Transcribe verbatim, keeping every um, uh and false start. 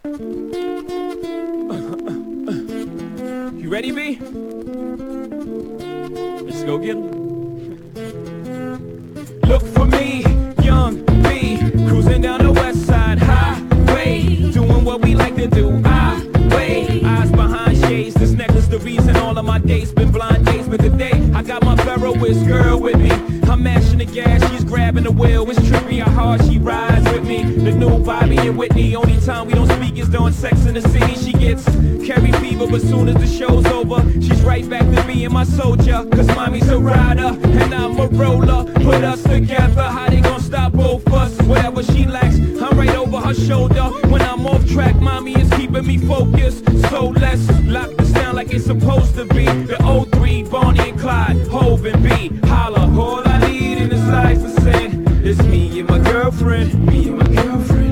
You ready, B? Let's go get 'em. Look for me, young B, cruising down the west side highway, doing what we like to do. I wait, eyes behind shades. This necklace, the reason all of my dates been blind dates. But today, I got my Ferroist girl with me. I'm mashing the gas, she's grabbing the wheel. It's trippy how hard she rides with me. The new Bobby and Whitney. Only time we don't speak is during Sex in the City. She gets carry fever, but soon as the show's over, she's right back to being my soldier. Cause mommy's a rider and I'm a roller. Put us together, how they gon' stop both us? Whatever she lacks, I'm right over her shoulder. When I'm off track, mommy is keeping me focused. So let's lock this down like it's supposed to be. The oh three, Bonnie and Clyde, Hove and B. Holla, all I need in this life is sin. It's me and my girlfriend, me and my girlfriend.